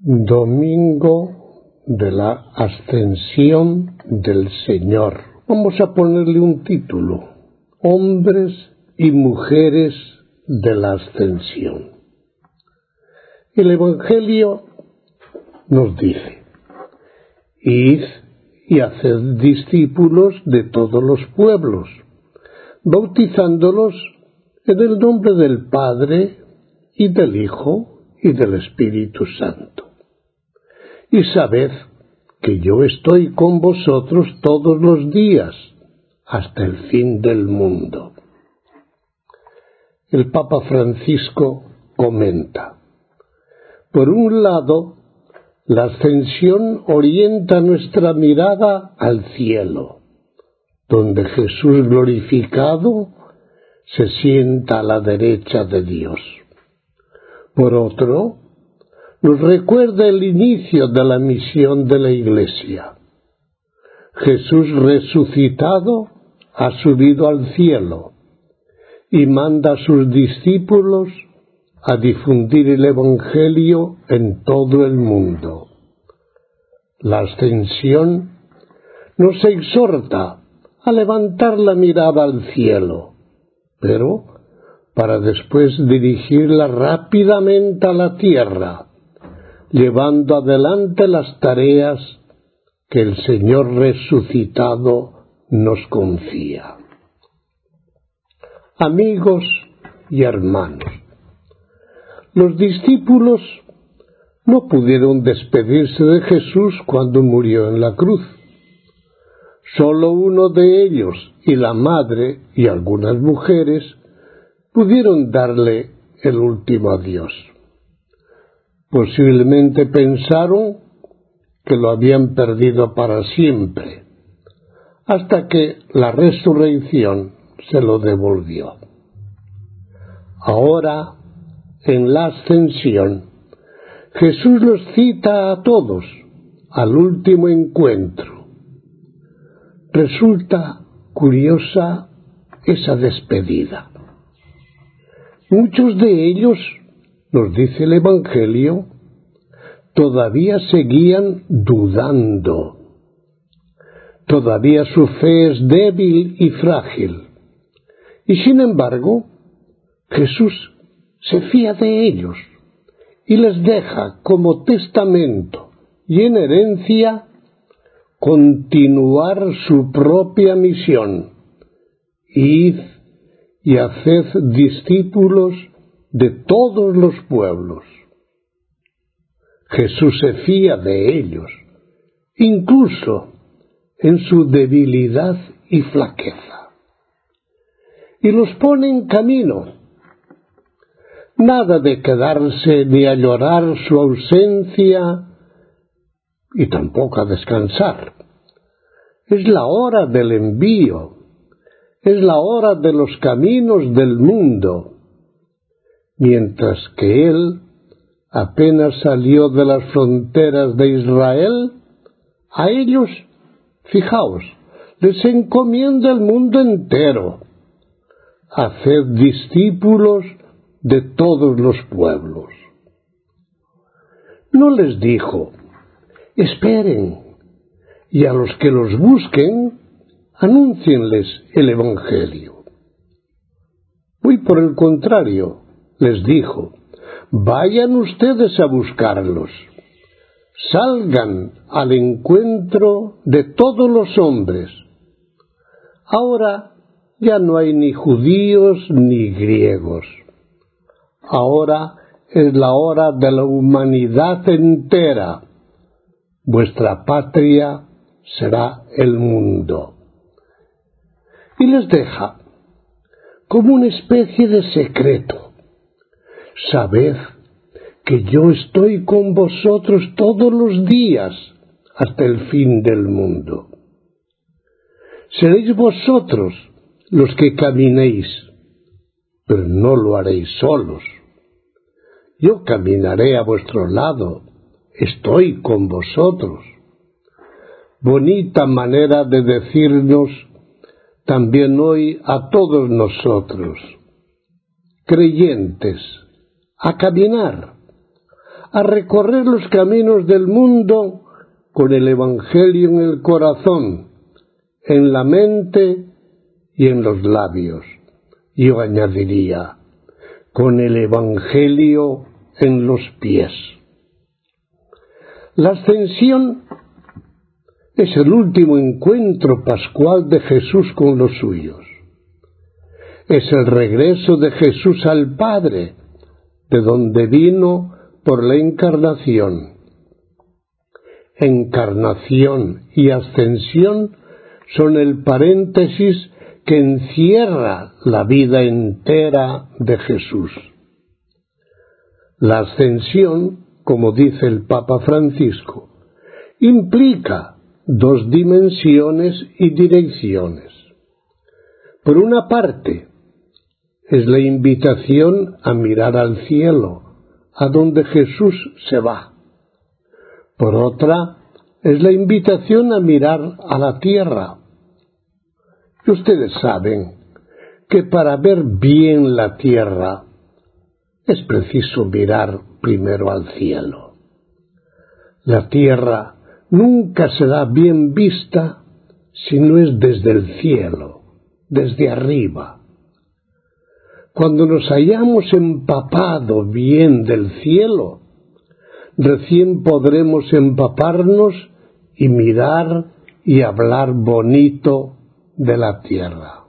Domingo de la Ascensión del Señor. Vamos a ponerle un título: Hombres y mujeres de la Ascensión. El Evangelio nos dice: id y haced discípulos de todos los pueblos, bautizándolos en el nombre del Padre y del Hijo y del Espíritu Santo. Y sabed que yo estoy con vosotros todos los días, hasta el fin del mundo. El Papa Francisco comenta: por un lado, la ascensión orienta nuestra mirada al cielo, donde Jesús glorificado se sienta a la derecha de Dios. Por otro, nos recuerda el inicio de la misión de la Iglesia. Jesús resucitado ha subido al cielo y manda a sus discípulos a difundir el Evangelio en todo el mundo. La ascensión nos exhorta a levantar la mirada al cielo, pero para después dirigirla rápidamente a la tierra, llevando adelante las tareas que el Señor resucitado nos confía. Amigos y hermanos, los discípulos no pudieron despedirse de Jesús cuando murió en la cruz. Solo uno de ellos y la madre y algunas mujeres pudieron darle el último adiós. Posiblemente pensaron que lo habían perdido para siempre, hasta que la resurrección se lo devolvió. Ahora, en la ascensión, Jesús los cita a todos al último encuentro. Resulta curiosa esa despedida. Muchos de ellos, nos dice el Evangelio, todavía seguían dudando. Todavía su fe es débil y frágil. Y sin embargo, Jesús se fía de ellos y les deja como testamento y en herencia continuar su propia misión: id y haced discípulos de todos los pueblos. Jesús se fía de ellos, incluso en su debilidad y flaqueza, y los pone en camino. Nada de quedarse ni a llorar su ausencia y tampoco a descansar. Es la hora del envío, es la hora de los caminos del mundo. Mientras que él apenas salió de las fronteras de Israel, a ellos, fijaos, les encomienda el mundo entero: haced discípulos de todos los pueblos. No les dijo: esperen, y a los que los busquen, anúncienles el Evangelio. Muy por el contrario, les dijo: vayan ustedes a buscarlos, salgan al encuentro de todos los hombres. Ahora ya no hay ni judíos ni griegos. Ahora es la hora de la humanidad entera. Vuestra patria será el mundo. Y les deja como una especie de secreto: sabed que yo estoy con vosotros todos los días hasta el fin del mundo. Seréis vosotros los que caminéis, pero no lo haréis solos. Yo caminaré a vuestro lado, estoy con vosotros. Bonita manera de decirnos también hoy a todos nosotros, creyentes, a caminar, a recorrer los caminos del mundo con el Evangelio en el corazón, en la mente y en los labios. Yo añadiría, con el Evangelio en los pies. La ascensión es el último encuentro pascual de Jesús con los suyos. Es el regreso de Jesús al Padre, de donde vino por la encarnación. Encarnación y ascensión son el paréntesis que encierra la vida entera de Jesús. La ascensión, como dice el Papa Francisco, implica dos dimensiones y direcciones. Por una parte, es la invitación a mirar al cielo, a donde Jesús se va. Por otra, es la invitación a mirar a la tierra. Y ustedes saben que para ver bien la tierra es preciso mirar primero al cielo. La tierra nunca será bien vista si no es desde el cielo, desde arriba. Cuando nos hayamos empapado bien del cielo, recién podremos empaparnos y mirar y hablar bonito de la tierra.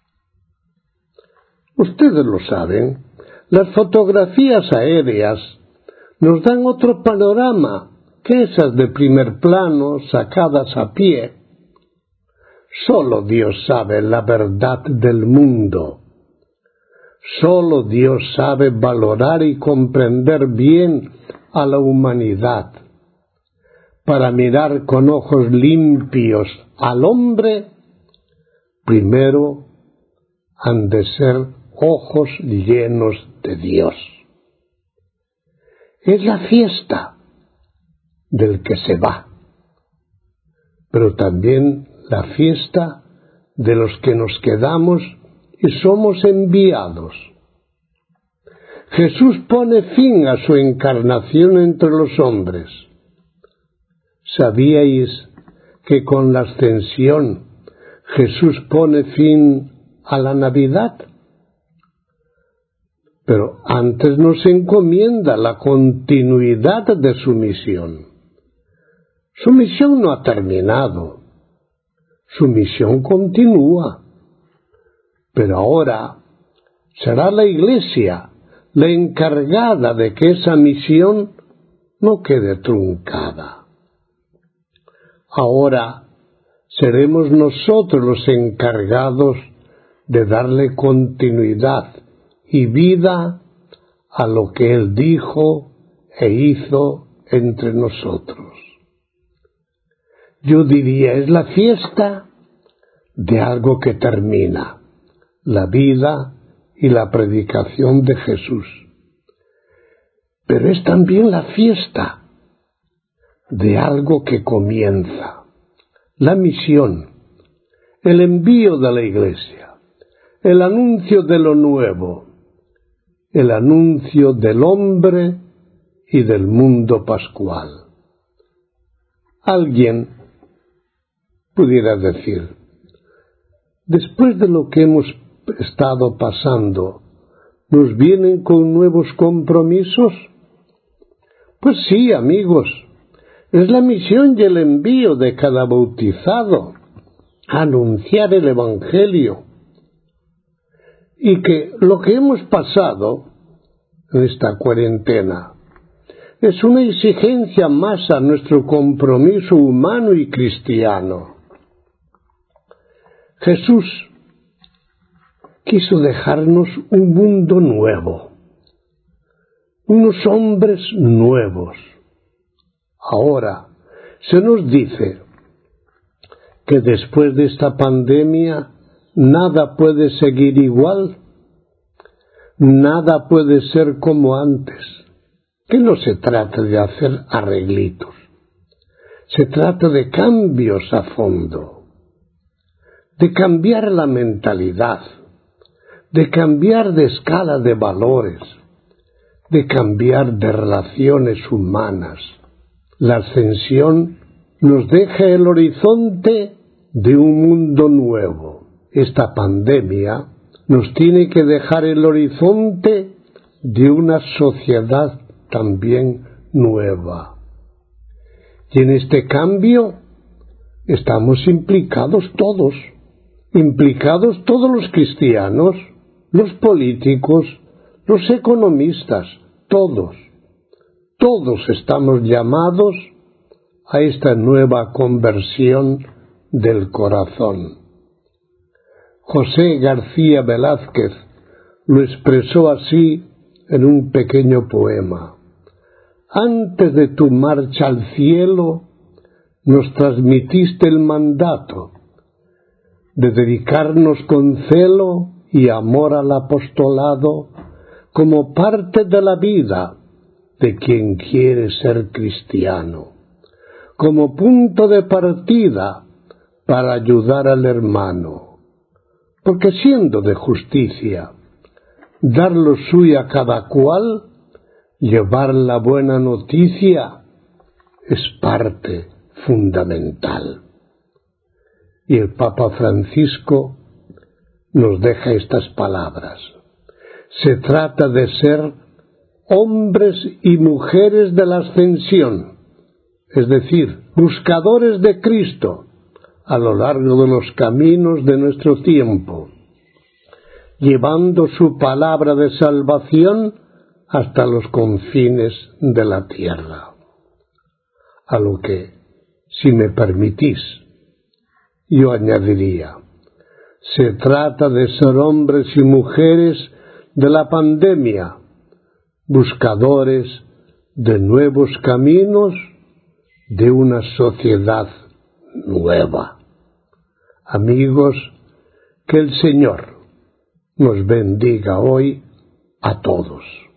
Ustedes lo saben, las fotografías aéreas nos dan otro panorama que esas de primer plano sacadas a pie. Solo Dios sabe la verdad del mundo. Solo Dios sabe valorar y comprender bien a la humanidad. Para mirar con ojos limpios al hombre, primero han de ser ojos llenos de Dios. Es la fiesta del que se va, pero también la fiesta de los que nos quedamos y somos enviados. Jesús pone fin a su encarnación entre los hombres. ¿Sabíais que con la ascensión Jesús pone fin a la Navidad? Pero antes nos encomienda la continuidad de su misión. Su misión no ha terminado. Su misión continúa. Pero ahora será la Iglesia la encargada de que esa misión no quede truncada. Ahora seremos nosotros los encargados de darle continuidad y vida a lo que Él dijo e hizo entre nosotros. Yo diría, es la fiesta de algo que termina, la vida y la predicación de Jesús. Pero es también la fiesta de algo que comienza, la misión, el envío de la Iglesia, el anuncio de lo nuevo, el anuncio del hombre y del mundo pascual. Alguien pudiera decir, después de lo que hemos estado pasando, ¿nos vienen con nuevos compromisos? Pues sí, amigos, es la misión y el envío de cada bautizado a anunciar el Evangelio. Y que lo que hemos pasado en esta cuarentena es una exigencia más a nuestro compromiso humano y cristiano. Jesús quiso dejarnos un mundo nuevo, unos hombres nuevos. Ahora se nos dice que después de esta pandemia nada puede seguir igual, nada puede ser como antes, que no se trata de hacer arreglitos, se trata de cambios a fondo, de cambiar la mentalidad, de cambiar de escala de valores, de cambiar de relaciones humanas. La ascensión nos deja el horizonte de un mundo nuevo. Esta pandemia nos tiene que dejar el horizonte de una sociedad también nueva. Y en este cambio estamos implicados todos los cristianos, los políticos, los economistas, todos estamos llamados a esta nueva conversión del corazón. José García Velázquez lo expresó así en un pequeño poema. Antes de tu marcha al cielo, nos transmitiste el mandato de dedicarnos con celo y amor al apostolado como parte de la vida de quien quiere ser cristiano, como punto de partida para ayudar al hermano, porque siendo de justicia dar lo suyo a cada cual, llevar la buena noticia es parte fundamental. Y el Papa Francisco nos deja estas palabras. Se trata de ser hombres y mujeres de la ascensión, es decir, buscadores de Cristo a lo largo de los caminos de nuestro tiempo, llevando su palabra de salvación hasta los confines de la tierra. A lo que, si me permitís, yo añadiría, se trata de ser hombres y mujeres de la pandemia, buscadores de nuevos caminos, de una sociedad nueva. Amigos, que el Señor nos bendiga hoy a todos.